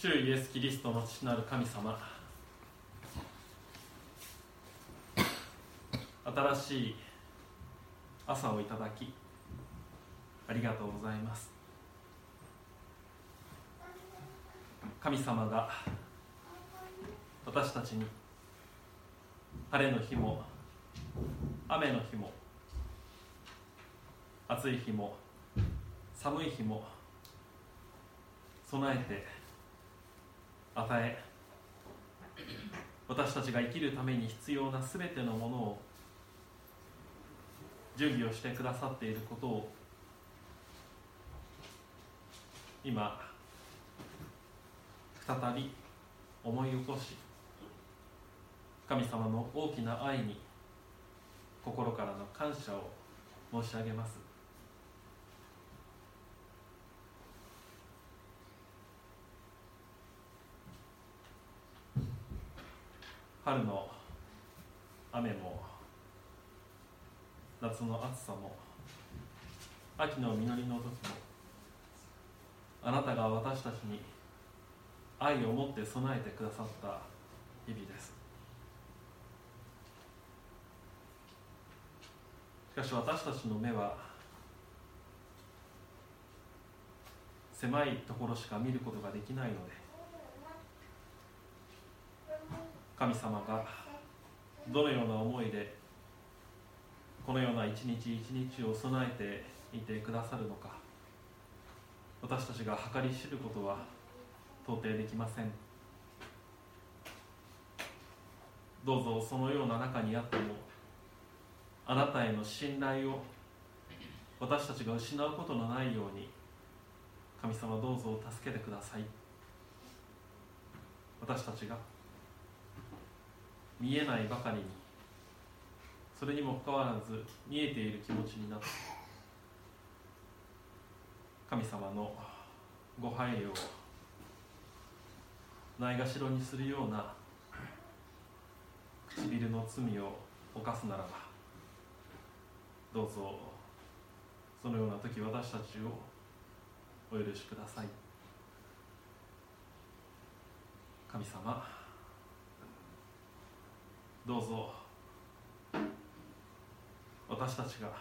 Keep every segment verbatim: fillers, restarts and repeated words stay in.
主イエス・キリストの父なる神様、新しい朝をいただきありがとうございます。神様が私たちに晴れの日も雨の日も暑い日も寒い日も備えて与え、私たちが生きるために必要なすべてのものを準備をしてくださっていることを今再び思い起こし、神様の大きな愛に心からの感謝を申し上げます。春の雨も夏の暑さも秋の実りの時も、あなたが私たちに愛を持って備えてくださった日々です。しかし私たちの目は狭いところしか見ることができないので、神様がどのような思いでこのような一日一日を備えていてくださるのか、私たちが計り知ることは到底できません。どうぞそのような中にあっても、あなたへの信頼を私たちが失うことのないように、神様どうぞ助けてください。私たちが見えないばかりに、それにもかかわらず見えている気持ちになって、神様のご配慮をないがしろにするような唇の罪を犯すならば、どうぞそのような時私たちをお許しください。神様、どうぞ私たちが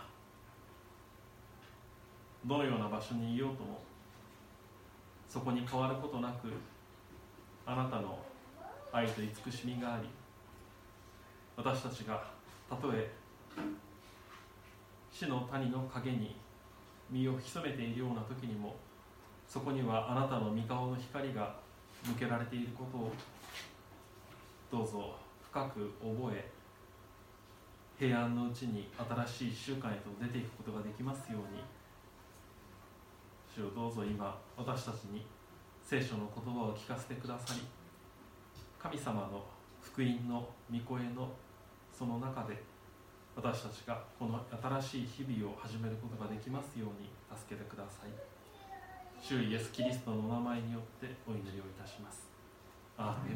どのような場所にいようとも、そこに変わることなくあなたの愛と慈しみがあり、私たちがたとえ死の谷の陰に身を潜めているような時にも、そこにはあなたの御顔の光が向けられていることをどうぞ深く覚え、平安のうちに新しい一週間へと出ていくことができますように、主をどうぞ今私たちに聖書の言葉を聞かせてくださり、神様の福音の御声のその中で私たちがこの新しい日々を始めることができますように助けてください。主イエス・キリストのお名前によってお祈りをいたします。アーメン。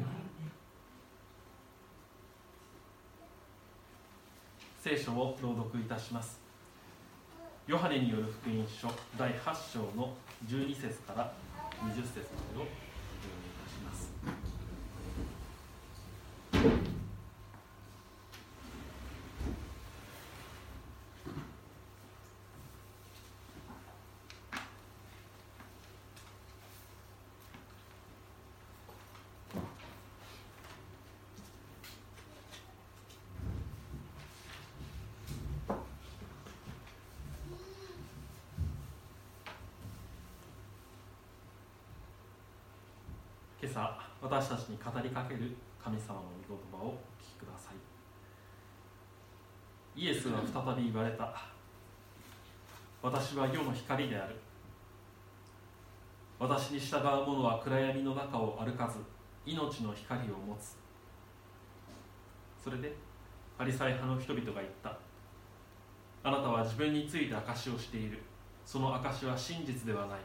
聖書を朗読いたします。ヨハネによる福音書だいはち章のじゅうに節からにじゅう節までをお読みいたします。今朝私たちに語りかける神様の御言葉をお聞きください。イエスは再び言われた。私は世の光である。私に従う者は暗闇の中を歩かず、命の光を持つ。それでパリサイ派の人々が言った。あなたは自分について証しをしている。その証しは真実ではない。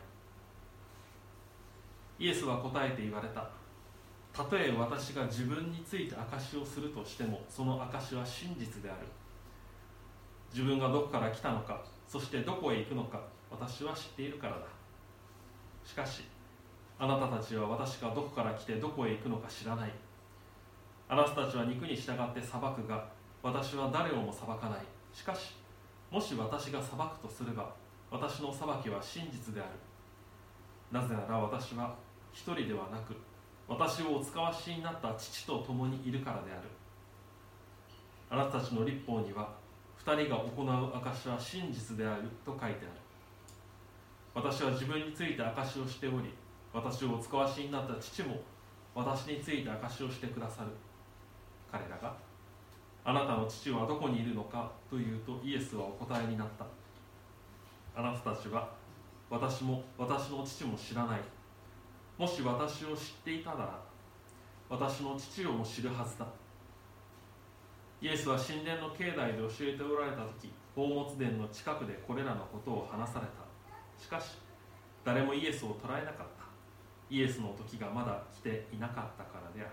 イエスは答えて言われた。たとえ私が自分について証しをするとしても、その証しは真実である。自分がどこから来たのか、そしてどこへ行くのか、私は知っているからだ。しかしあなたたちは私がどこから来てどこへ行くのか知らない。あなたたちは肉に従って裁くが、私は誰をも裁かない。しかしもし私が裁くとすれば、私の裁きは真実である。なぜなら私は一人ではなく、私をお使わしになった父と共にいるからである。あなたたちの律法には、二人が行う証は真実であると書いてある。私は自分について証をしており、私をお使わしになった父も私について証をしてくださる。彼らが、あなたの父はどこにいるのかというと、イエスはお答えになった。あなたたちは私も私の父も知らない。もし私を知っていたなら、私の父をも知るはずだ。イエスは神殿の境内で教えておられたとき、宝物殿の近くでこれらのことを話された。しかし誰もイエスを捕らえなかった。イエスの時がまだ来ていなかったからである。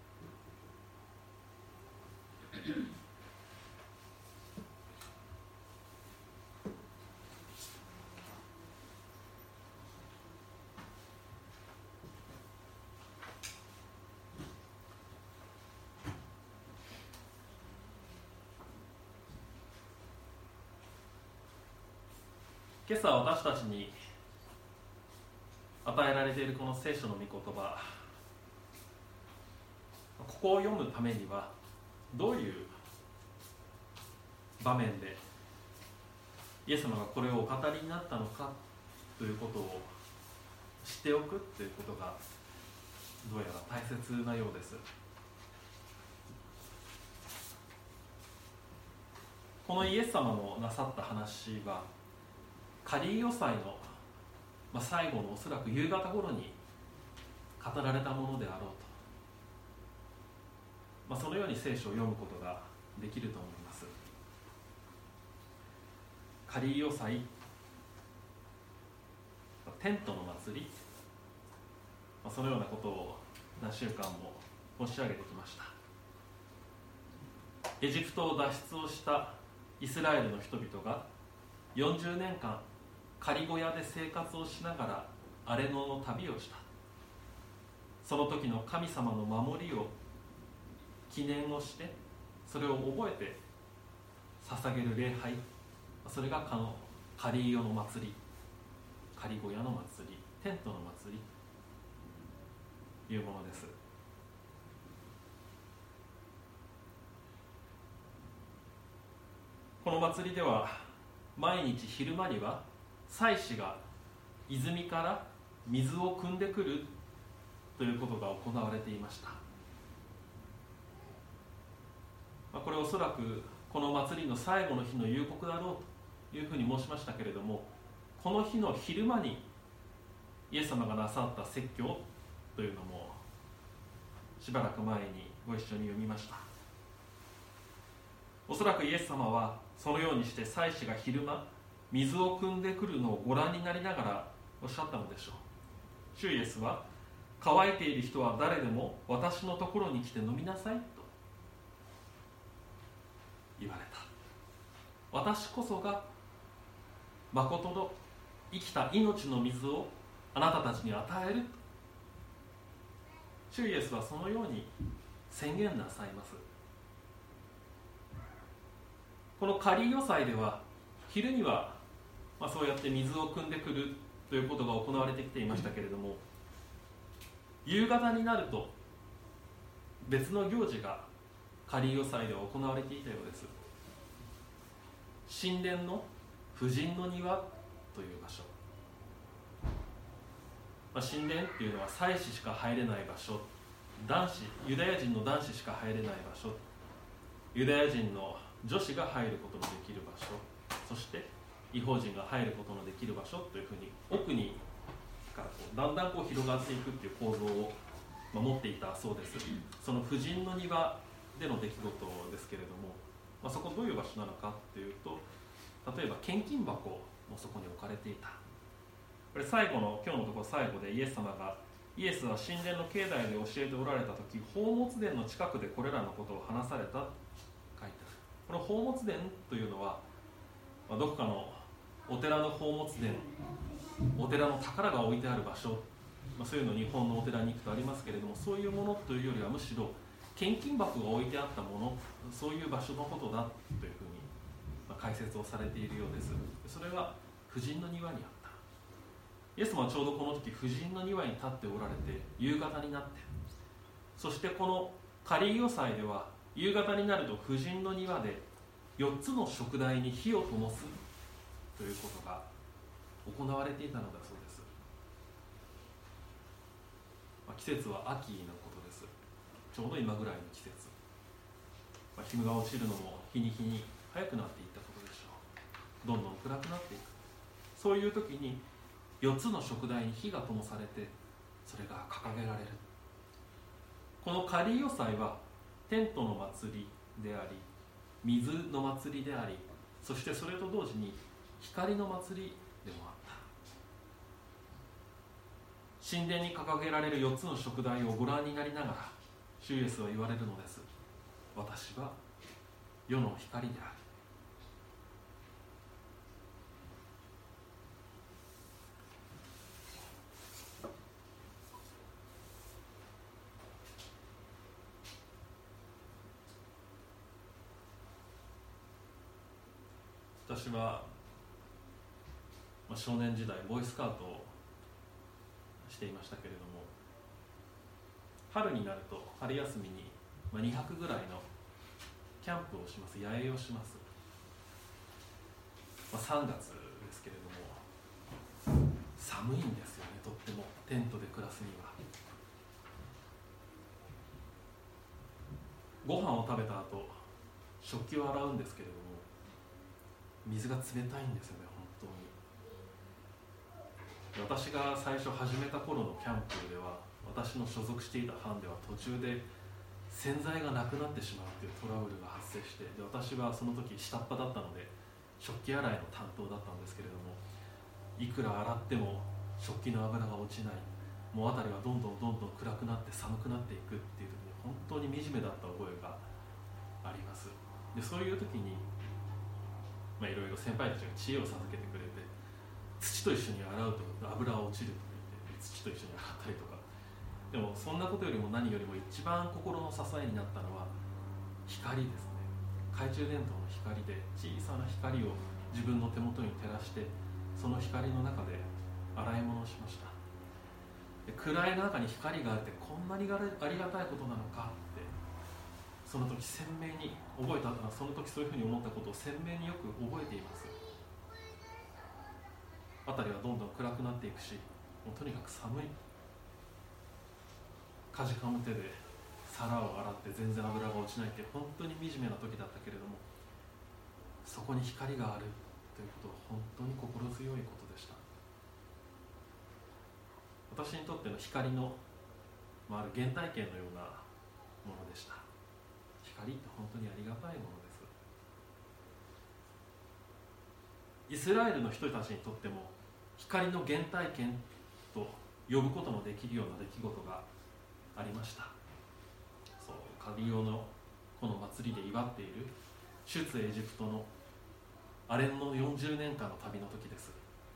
今朝私たちに与えられているこの聖書の御言葉、ここを読むためにはどういう場面でイエス様がこれをお語りになったのかということを知っておくということがどうやら大切なようです。このイエス様のなさった話はカリーヨ祭の、まあ、最後のおそらく夕方頃に語られたものであろうと、まあ、そのように聖書を読むことができると思います。カリーヨ祭、テントの祭り、まあ、そのようなことを何週間も申し上げてきました。エジプトを脱出をしたイスラエルの人々がよんじゅうねんかん仮小屋で生活をしながら荒れ野の旅をした。その時の神様の守りを記念をして、それを覚えて捧げる礼拝、それがこの仮小屋の祭り、仮小屋の祭り、テントの祭りというものです。この祭りでは毎日昼間には祭司が泉から水を汲んでくるということが行われていました。これはおそらくこの祭りの最後の日の夕刻だろうというふうに申しましたけれども、この日の昼間にイエス様がなさった説教というのもしばらく前にご一緒に読みました。おそらくイエス様はそのようにして祭司が昼間水を汲んでくるのをご覧になりながらおっしゃったのでしょう。主イエスは、乾いている人は誰でも私のところに来て飲みなさいと言われた。私こそが誠の生きた命の水をあなたたちに与えると、主イエスはそのように宣言なさいます。このカリーヨ祭では昼には、まあ、そうやって水を汲んでくるということが行われてきていましたけれども、夕方になると別の行事がカリーヨ祭では行われていたようです。神殿の婦人の庭という場所、まあ、神殿っていうのは祭司しか入れない場所、男子ユダヤ人の男子しか入れない場所、ユダヤ人の女子が入ることのできる場所、そして異邦人が入ることのできる場所というふうに奥にからこうだんだんこう広がっていくという構造を持っていたそうです。その婦人の庭での出来事ですけれども、まあ、そこどういう場所なのかというと、例えば献金箱もそこに置かれていた。これ最後の今日のところ最後でイエス様がイエスは神殿の境内で教えておられた時、宝物殿の近くでこれらのことを話されたと書いてある。この宝物殿というのは、まあ、どこかのお寺の宝物殿、お寺の宝が置いてある場所まあ、そういうの日本のお寺に行くとありますけれども、そういうものというよりはむしろ献金箱が置いてあったもの、そういう場所のことだというふうに、まあ、解説をされているようです。それは婦人の庭にあった。イエス様はちょうどこの時婦人の庭に立っておられて、夕方になって、そしてこのカリーヨ祭では夕方になると婦人の庭でよっつの燭台に火を灯すということが行われていたのだそうです。まあ、季節は秋のことです。ちょうど今ぐらいの季節、まあ、日が落ちるのも日に日に早くなっていったことでしょう。どんどん暗くなっていく。そういう時によっつの燭台に火が灯されて、それが掲げられる。このカリーヨ祭はテントの祭りであり、水の祭りであり、そしてそれと同時に光の祭りでもあった。神殿に掲げられるよっつの燭台をご覧になりながら、主イエスは言われるのです。私は世の光である。私は、まあ、少年時代ボーイスカウトをしていましたけれども、春になると春休みに、まあ、にはくぐらいのキャンプをします。野営をします。まあ、さんがつですけれども、寒いんですよね。とってもテントで暮らすには。ご飯を食べた後、食器を洗うんですけれども、水が冷たいんですよね。本当に。私が最初始めた頃のキャンプでは、私の所属していた班では途中で洗剤がなくなってしまうというトラブルが発生して、で私はその時下っ端だったので食器洗いの担当だったんですけれども、いくら洗っても食器の油が落ちない、もう辺りはどんどんどんどん暗くなって寒くなっていくっていう時に本当に惨めだった覚えがあります。でそういう時に、まあ、いろいろ先輩たちが知恵を授けてくれて、土と一緒に洗うと油は落ちると言って土と一緒に洗ったりとか。でもそんなことよりも何よりも一番心の支えになったのは光ですね。懐中電灯の光で、小さな光を自分の手元に照らして、その光の中で洗い物をしました。で暗い中に光があるってこんなにありがたいことなのかって、その時鮮明に覚えた、その時そういうふうに思ったことを鮮明によく覚えています。辺りはどんどん暗くなっていくし、もうとにかく寒い。かじかむ手で皿を洗って全然油が落ちないって本当に惨めな時だったけれども、そこに光があるということは本当に心強いことでした。私にとっての光の、まあ、ある原体験のようなものでした。光って本当にありがたいものです。イスラエルの人たちにとっても光の原体験と呼ぶことのできるような出来事がありました。そう、カリオのこの祭りで祝っている出エジプトのアレンのよんじゅうねんかんの旅の時です。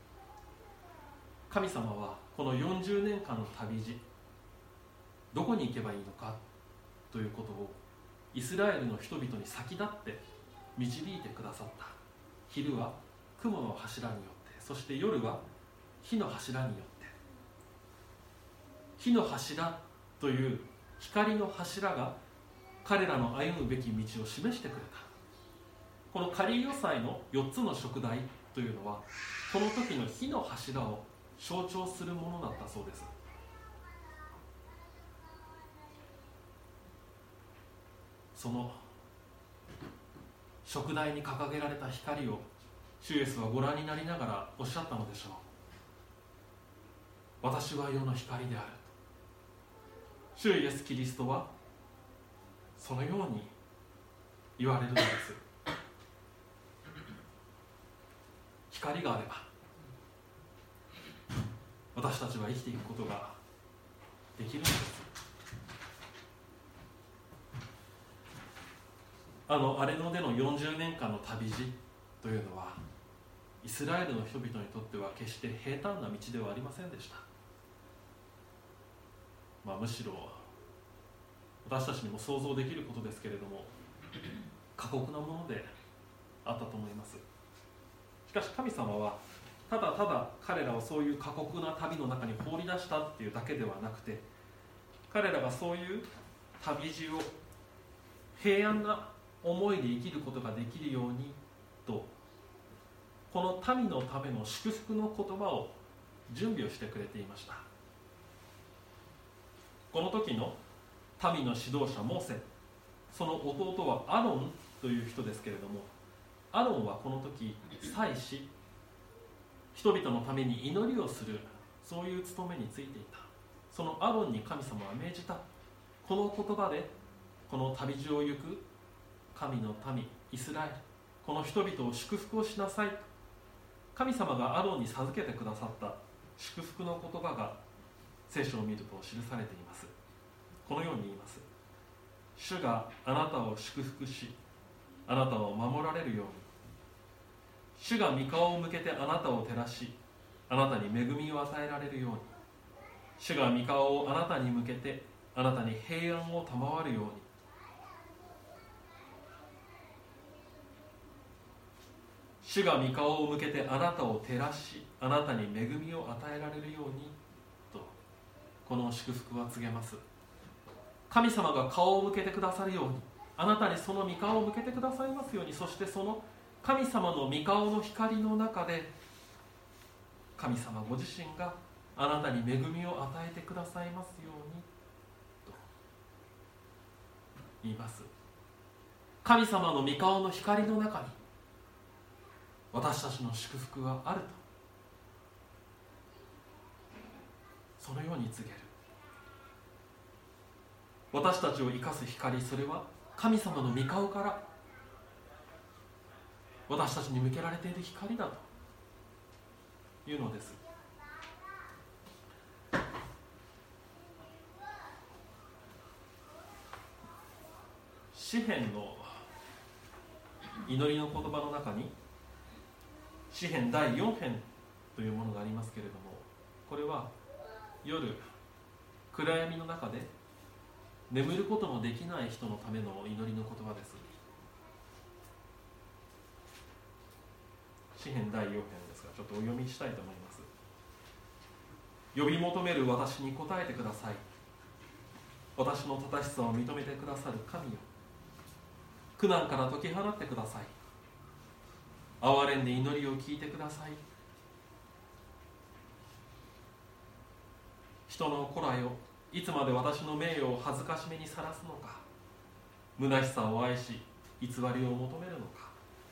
神様はこのよんじゅうねんかんの旅路、どこに行けばいいのかということをイスラエルの人々に先立って導いてくださった。昼は雲の柱によって、そして夜は火の柱によって。火の柱という光の柱が彼らの歩むべき道を示してくれた。このカリーヨ祭のよっつの燭台というのは、この時の火の柱を象徴するものだったそうです。その燭台に掲げられた光を主イエスはご覧になりながらおっしゃったのでしょう。私は世の光である。主イエスキリストはそのように言われるのです。光があれば私たちは生きていくことができるのです。あのアレノでのよんじゅうねんかんの旅路というのは、イスラエルの人々にとっては決して平坦な道ではありませんでした。 まあ、むしろ私たちにも想像できることですけれども過酷なものであったと思います。しかし神様はただただ彼らをそういう過酷な旅の中に放り出したっていうだけではなくて、彼らがそういう旅路を平安な思いで生きることができるようにと、この民のための祝福の言葉を準備をしてくれていました。この時の民の指導者モーセ、その弟はアロンという人ですけれども、アロンはこの時祭司、人々のために祈りをする、そういう務めについていた。そのアロンに神様は命じた。この言葉でこの旅路を行く神の民イスラエル、この人々を祝福をしなさい。神様がアロンに授けてくださった祝福の言葉が聖書を見ると記されています。このように言います。主があなたを祝福し、あなたを守られるように。主が御顔を向けてあなたを照らし、あなたに恵みを与えられるように。主が御顔をあなたに向けてあなたに平安を賜るように。主が御顔を向けてあなたを照らし、あなたに恵みを与えられるようにと、この祝福は告げます。神様が顔を向けてくださるように、あなたにその御顔を向けてくださいますように。そしてその神様の御顔の光の中で、神様ご自身があなたに恵みを与えてくださいますようにと言います。神様の御顔の光の中に私たちの祝福はあると、そのように告げる。私たちを生かす光、それは神様の御顔から私たちに向けられている光だというのです。詩編の祈りの言葉の中に詩編だいよん編というものがありますけれども、これは夜暗闇の中で眠ることのできない人のための祈りの言葉です。詩編だいよん編ですが、ちょっとお読みしたいと思います。呼び求める私に答えてください。私の正しさを認めてくださる神よ、苦難から解き放ってください。憐れんで祈りを聞いてください。人の子らよ、いつまで私の名誉を恥ずかしめにさらすのか。虚しさを愛し偽りを求めるのか。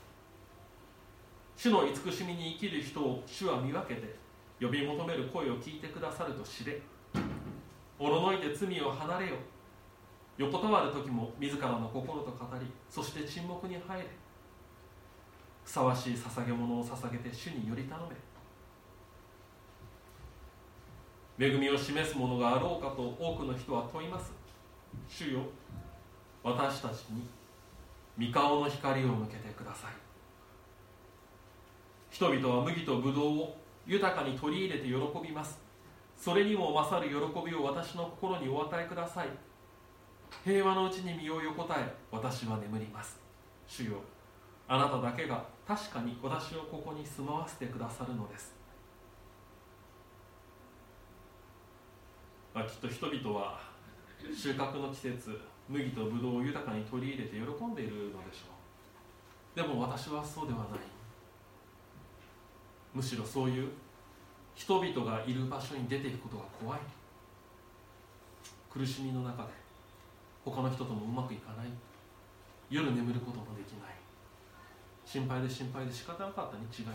主の慈しみに生きる人を主は見分けて、呼び求める声を聞いてくださると知れ。おののいて罪を離れよ。横たわる時も自らの心と語り、そして沈黙に入れ。ふさわしい捧げ物を捧げて主により頼め。恵みを示すものがあろうかと多くの人は問います。主よ、私たちに御顔の光を向けてください。人々は麦とブドウを豊かに取り入れて喜びます。それにも勝る喜びを私の心にお与えください。平和のうちに身を横たえ、私は眠ります。主よ、あなただけが確かに私をここに住まわせてくださるのです。まあ、きっと人々は収穫の季節、麦とブドウを豊かに取り入れて喜んでいるのでしょう。でも私はそうではない。むしろそういう人々がいる場所に出ていくことが怖い。苦しみの中で他の人ともうまくいかない。夜眠ることもできない。心配で心配で仕方なかったに違いない。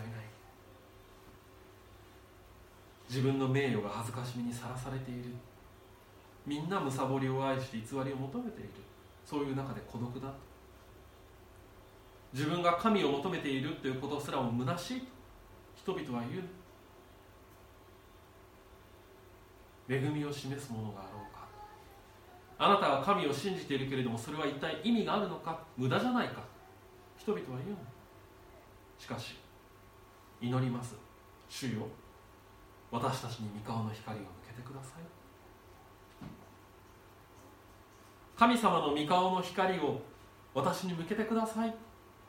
自分の名誉が恥ずかしみにさらされている。みんなむさぼりを愛して偽りを求めている。そういう中で孤独だ。自分が神を求めているということすらも虚しいと人々は言う。恵みを示すものがあろうか。あなたは神を信じているけれども、それは一体意味があるのか、無駄じゃないか、人々は言う。しかし祈ります。主よ、私たちに御顔の光を向けてください。 神様の御顔の光を私に向けてください。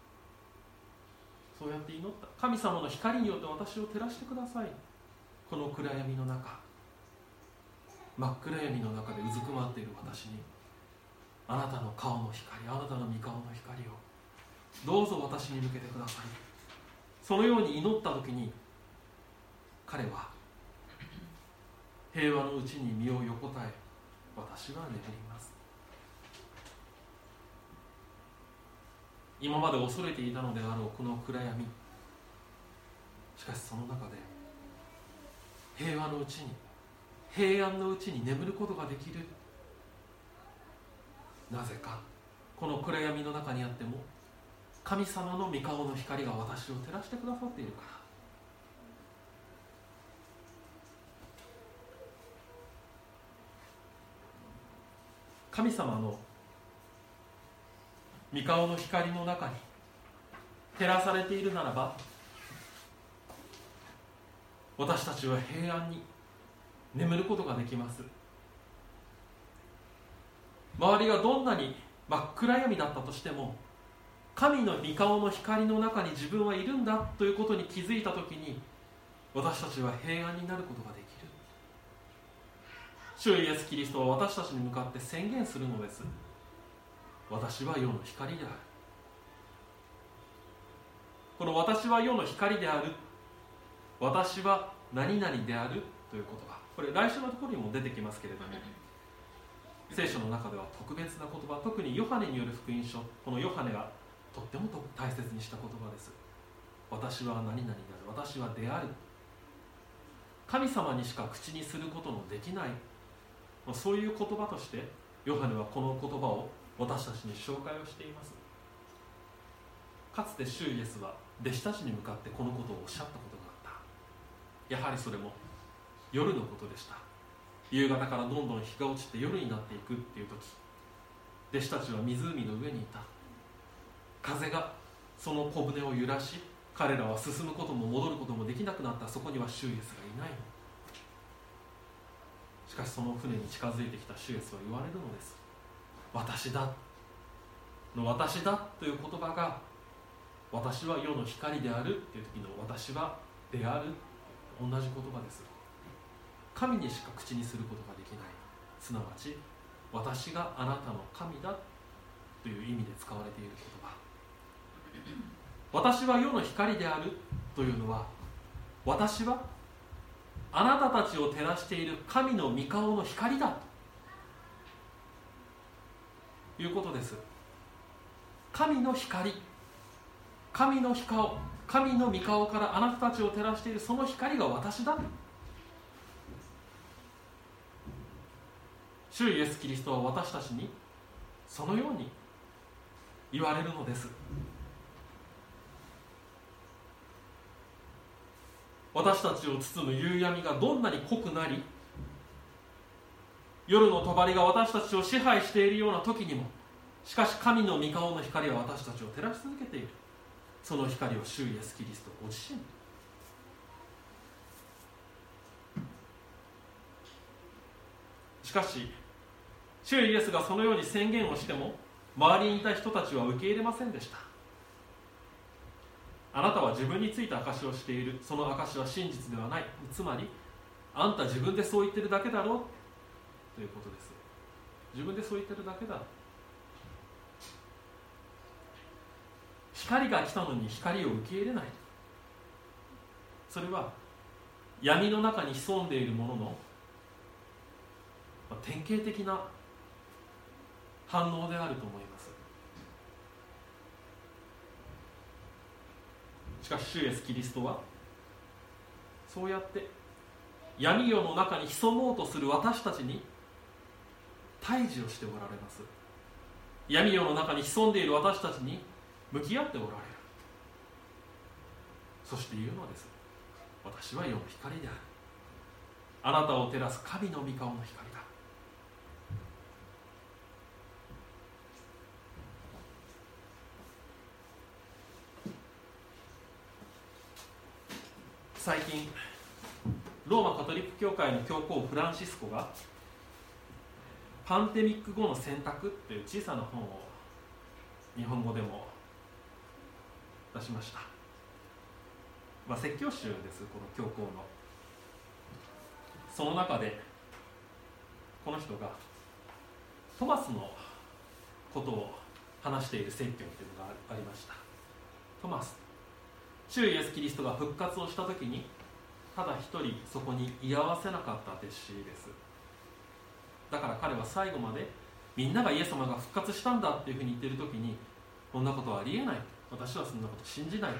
そうやって祈った。神様の光によって私を照らしてください。この暗闇の中、真っ暗闇の中でうずくまっている私に、あなたの顔の光、あなたの御顔の光をどうぞ私に向けてください。そのように祈った時に、彼は平和のうちに身を横たえ、私は眠ります。今まで恐れていたのであろうこの暗闇、しかしその中で平和のうちに、平安のうちに眠ることができる。なぜか、この暗闇の中にあっても神様の御顔の光が私を照らしてくださっているから。神様の御顔の光の中に照らされているならば、私たちは平安に眠ることができます。周りがどんなに真っ暗闇だったとしても、神の御顔の光の中に自分はいるんだということに気づいたときに、私たちは平安になることができる。主イエスキリストは私たちに向かって宣言するのです。私は世の光である。この私は世の光である、私は何々であるという言葉、これ来週のところにも出てきますけれども、聖書の中では特別な言葉、特にヨハネによる福音書、このヨハネがとっても大切にした言葉です。私は何々である、私はである。神様にしか口にすることのできない、そういう言葉としてヨハネはこの言葉を私たちに紹介をしています。かつて主イエスは弟子たちに向かってこのことをおっしゃったことがあった。やはりそれも夜のことでした。夕方からどんどん日が落ちて夜になっていくっていう時、弟子たちは湖の上にいた。風がその小舟を揺らし、彼らは進むことも戻ることもできなくなった。そこには主イエスがいないの。しかしその船に近づいてきた主イエスは言われるのです。私だの私だという言葉が、私は世の光であるという時の私はである、同じ言葉です。神にしか口にすることができない、すなわち私があなたの神だという意味で使われている言葉。私は世の光であるというのは、私はあなたたちを照らしている神の御顔の光だということです。神の光、神の光、神の御顔からあなたたちを照らしているその光が私だ。主イエスキリストは私たちにそのように言われるのです。私たちを包む夕闇がどんなに濃くなり、夜の帳が私たちを支配しているような時にも、しかし神の御顔の光は私たちを照らし続けている。その光を主イエスキリストご自身。しかし主イエスがそのように宣言をしても、周りにいた人たちは受け入れませんでした。あなたは自分について証しをしている、その証しは真実ではない、つまりあんた自分でそう言ってるだけだろうということです。自分でそう言ってるだけだ。光が来たのに光を受け入れない、それは闇の中に潜んでいるものの典型的な反応であると思います。しかし主イエスキリストはそうやって闇夜の中に潜もうとする私たちに対峙をしておられます。闇夜の中に潜んでいる私たちに向き合っておられる。そして言うのです。私は世の光である。あなたを照らす神の御顔の光だ。最近ローマカトリック教会の教皇フランシスコがパンデミック後の選択っていう小さな本を日本語でも出しました。まあ、説教集です、この教皇の。その中でこの人がトマスのことを話している説教というのがありました。トマス、主イエスキリストが復活をしたときにただ一人そこに居合わせなかった弟子です。だから彼は最後までみんながイエス様が復活したんだっていうふうに言っているときに、こんなことはありえない、私はそんなこと信じない、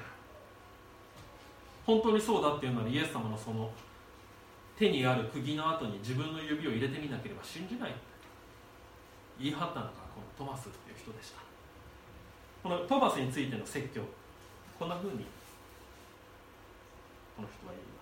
本当にそうだっていうならイエス様のその手にある釘の後に自分の指を入れてみなければ信じない、言い張ったのがこのトマスっていう人でした。このトマスについての説教、こんなふうにこの人は言います。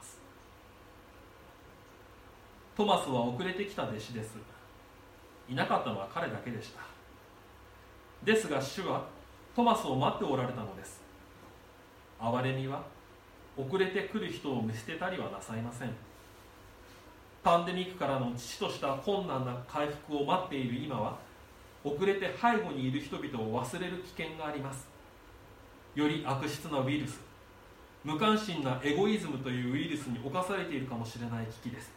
トマスは遅れてきた弟子です。いなかったのは彼だけでした。ですが主はトマスを待っておられたのです。憐れみは遅れてくる人を見捨てたりはなさいません。パンデミックからの父とした困難な回復を待っている今は、遅れて背後にいる人々を忘れる危険があります。より悪質なウイルス、無関心なエゴイズムというウイルスに侵されているかもしれない危機です。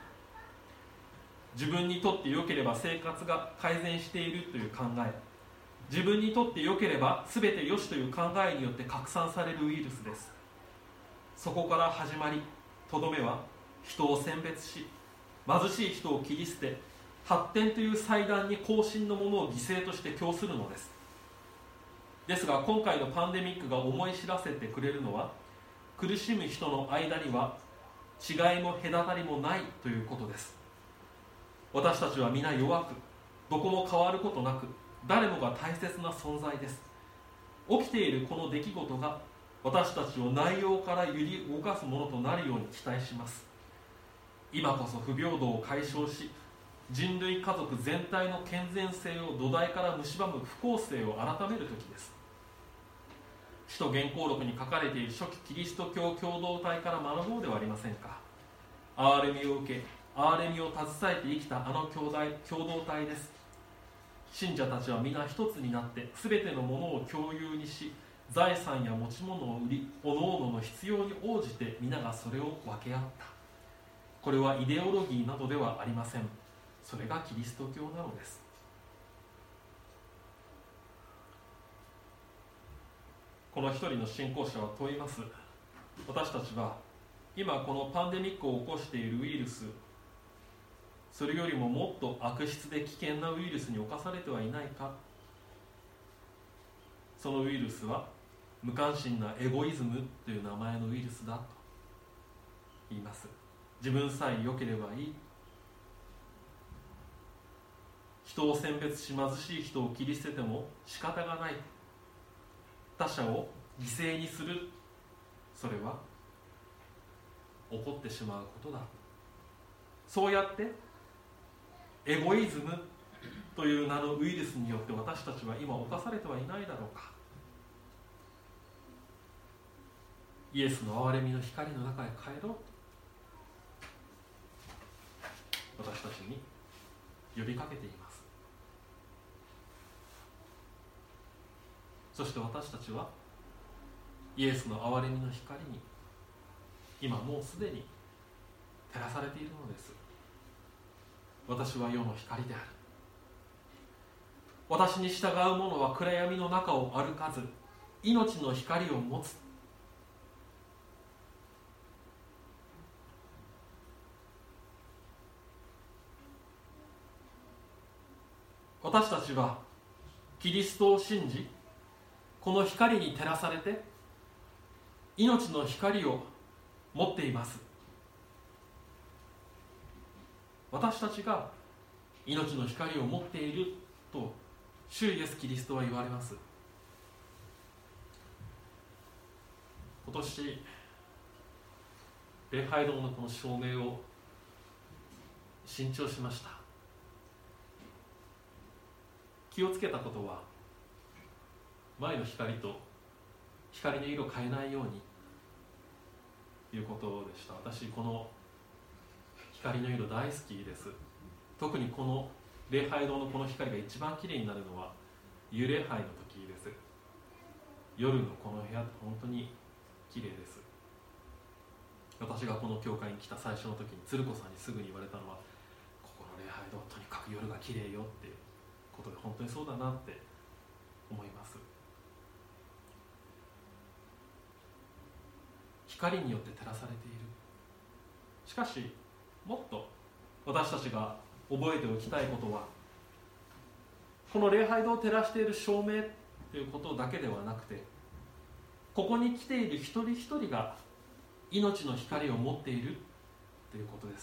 自分にとって良ければ生活が改善しているという考え、自分にとって良ければ全て良しという考えによって拡散されるウイルスです。そこから始まり、とどめは人を選別し、貧しい人を切り捨て、発展という祭壇に後進のものを犠牲として供するのです。ですが今回のパンデミックが思い知らせてくれるのは、苦しむ人の間には違いも隔たりもないということです。私たちは皆弱く、どこも変わることなく、誰もが大切な存在です。起きているこの出来事が私たちを内容から揺り動かすものとなるように期待します。今こそ不平等を解消し、人類家族全体の健全性を土台から蝕む不公正を改める時です。使徒原稿録に書かれている初期キリスト教共同体から学ぼうではありませんか。憐れみを受け、憐れみを携えて生きたあの兄弟共同体です。信者たちは皆一つになって全てのものを共有にし、財産や持ち物を売り、各々の必要に応じて皆がそれを分け合った。これはイデオロギーなどではありません。それがキリスト教なのです。この一人の信仰者は問います。私たちは今このパンデミックを起こしているウイルス、それよりももっと悪質で危険なウイルスに侵されてはいないか。そのウイルスは無関心なエゴイズムという名前のウイルスだと言います。自分さえ良ければいい、人を選別し貧しい人を切り捨てても仕方がない、他者を犠牲にする、それは起こってしまうことだ。そうやってエゴイズムという名のウイルスによって私たちは今侵されてはいないだろうか。イエスの憐れみの光の中へ帰ろうと私たちに呼びかけています。そして私たちはイエスの憐れみの光に今もうすでに照らされているのです。私は世の光である。私に従う者は暗闇の中を歩かず命の光を持つ。私たちはキリストを信じ、この光に照らされて命の光を持っています。私たちが命の光を持っていると主イエスキリストは言われます。今年礼拝堂のこの照明を新調しました。気をつけたことは、前の光と光の色を変えないようにということでした。私この光の色大好きです。特にこの礼拝堂のこの光が一番きれいになるのは夕礼拝の時です。夜のこの部屋って本当にきれいです。私がこの教会に来た最初の時に鶴子さんにすぐに言われたのは、ここの礼拝堂とにかく夜がきれいよっていうことで、本当にそうだなって思います。光によって照らされている。しかしもっと私たちが覚えておきたいことは、この礼拝堂を照らしている照明ということだけではなくて、ここに来ている一人一人が命の光を持っているということです。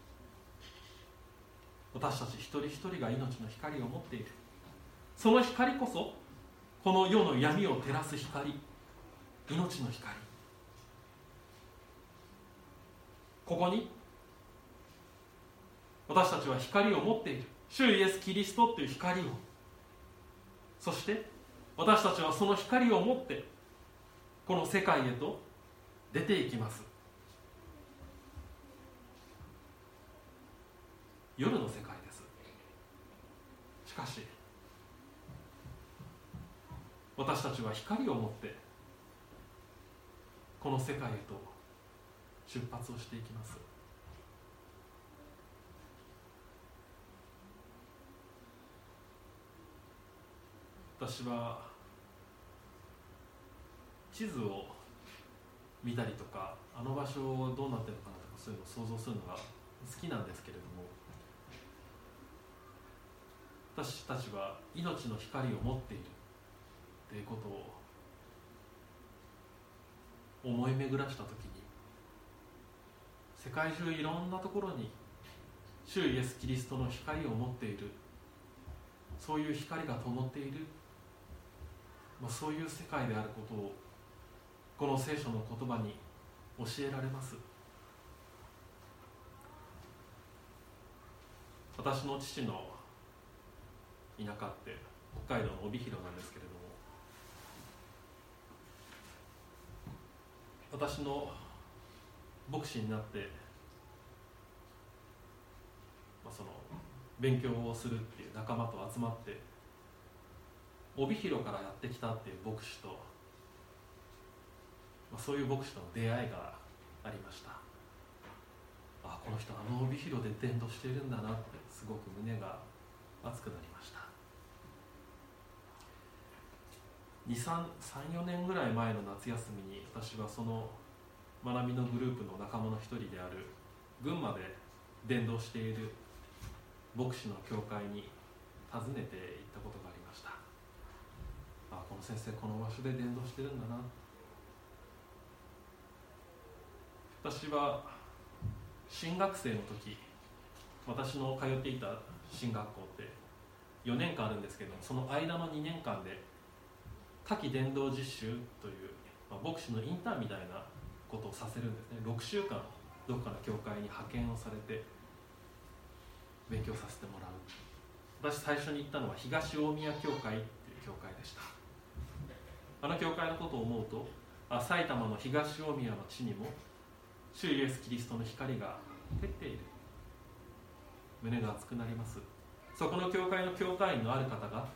私たち一人一人が命の光を持っている。その光こそこの世の闇を照らす光、命の光。ここに私たちは光を持っている。主イエス・キリストという光を、そして私たちはその光を持ってこの世界へと出ていきます。夜の世界です。しかし私たちは光を持ってこの世界へと出発をしていきます。私は地図を見たりとか、あの場所どうなってるのかなとか、そういうのを想像するのが好きなんですけれども、私たちは命の光を持っているということを思い巡らしたときに、世界中いろんなところに主イエス・キリストの光を持っている、そういう光が灯っている、まあ、そういう世界であることをこの聖書の言葉に教えられます。私の父の田舎って北海道の帯広なんですけれども、私の牧師になって、まあ、その勉強をするっていう仲間と集まって帯広からやってきたっていう牧師と、まあ、そういう牧師との出会いがありました。あ、この人あの帯広で伝道しているんだなってすごく胸が熱くなりました。に、さん、よねんぐらい前の夏休みに、私はその学びのグループの仲間の一人である群馬で伝道している牧師の教会に訪ねて行ったことがありました。あ、この先生この場所で伝道してるんだな。私は新学生の時、私の通っていた進学校ってよねんかんあるんですけども、その間のにねんかんで夏季伝道実習という、まあ、牧師のインターンみたいなことをさせるんですね。ろくしゅうかんどこかの教会に派遣をされて勉強させてもらう。私最初に行ったのは東大宮教会っていう教会でした。あの教会のことを思うと、あ、埼玉の東大宮の地にも主イエス・キリストの光が照っている。胸が熱くなります。そこの教会の教会員のある方が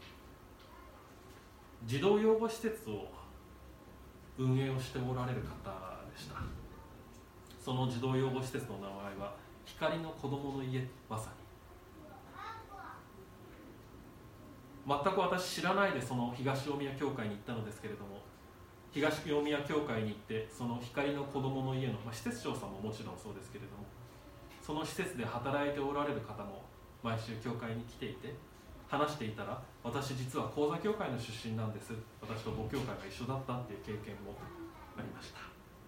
児童養護施設を運営をしておられる方でした。その児童養護施設の名前は光の子どもの家。まさに全く私知らないでその東大宮教会に行ったのですけれども、東大宮教会に行ってその光の子どもの家の、まあ、施設長さんももちろんそうですけれども、その施設で働いておられる方も毎週教会に来ていて、話していたら、私実は講座教会の出身なんです、私と母教会が一緒だったっていう経験もありました。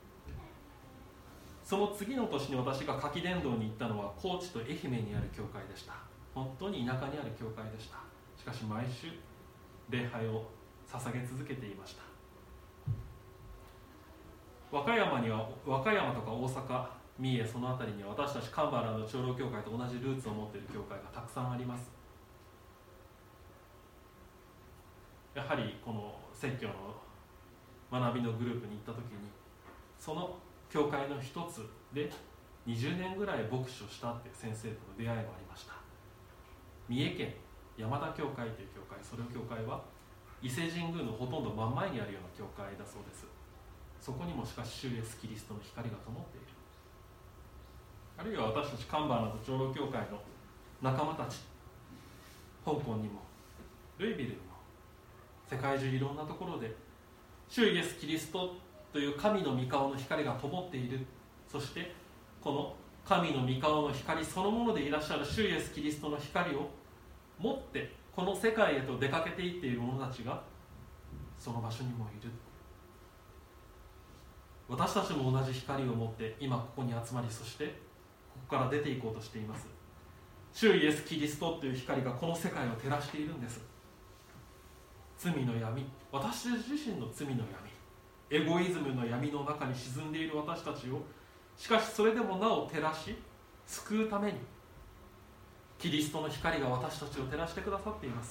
その次の年に私が夏季伝道に行ったのは高知と愛媛にある教会でした。本当に田舎にある教会でした。しかし毎週礼拝を捧げ続けていました。和歌山には、和歌山とか大阪、三重、その辺りには私たち神原の長老教会と同じルーツを持っている教会がたくさんあります。やはりこの説教の学びのグループに行った時に、その教会の一つでにじゅうねんぐらい牧師をしたっていう先生との出会いもありました。 三重県山田教会という教会、それを教会は伊勢神宮のほとんど真ん前にあるような教会だそうです。そこにもしかし主イエスキリストの光が灯っている。あるいは私たちカンバーナと長老教会の仲間たち、香港にもルイビルにも世界中いろんなところで主イエスキリストという神の御顔の光が灯っている。そしてこの神の御顔の光そのものでいらっしゃる主イエスキリストの光を持ってこの世界へと出かけていっている者たちがその場所にもいる。私たちも同じ光を持って今ここに集まり、そしてここから出ていこうとしています。主イエスキリストという光がこの世界を照らしているんです。罪の闇、私自身の罪の闇、エゴイズムの闇の中に沈んでいる私たちを、しかしそれでもなお照らし救うためにキリストの光が私たちを照らしてくださっています。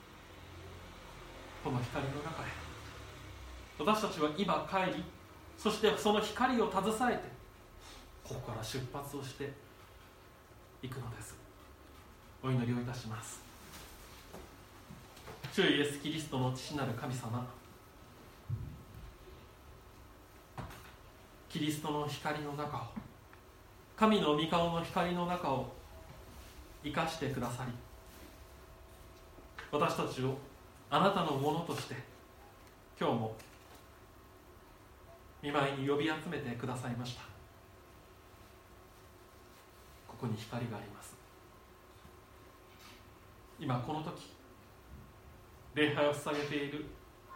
この光の中へ私たちは今帰り、そしてその光を携えてここから出発をしていくのです。お祈りをいたします。主イエスキリストの父なる神様、キリストの光の中を、神の御顔の光の中を生かしてくださり、私たちをあなたのものとして今日も御前に呼び集めてくださいました。ここに光があります。今この時礼拝を捧げている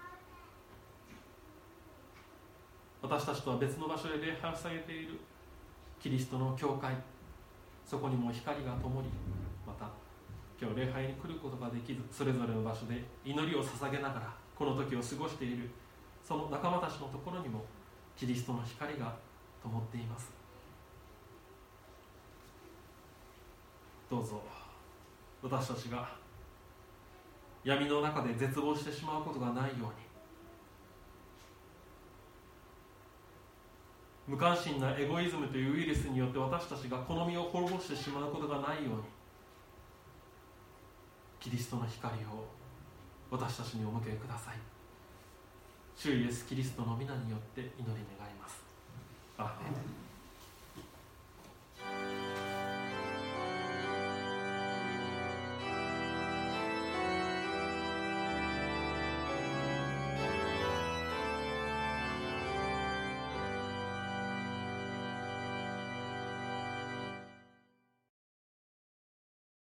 私たちとは別の場所で礼拝を捧げているキリストの教会、そこにも光が灯り、また今日礼拝に来ることができずそれぞれの場所で祈りを捧げながらこの時を過ごしているその仲間たちのところにもキリストの光が灯っています。どうぞ私たちが闇の中で絶望してしまうことがないように、無関心なエゴイズムというウイルスによって私たちが好みを滅ぼしてしまうことがないように、キリストの光を私たちにお向けください。主イエスキリストの皆によって祈り願います。アーメン。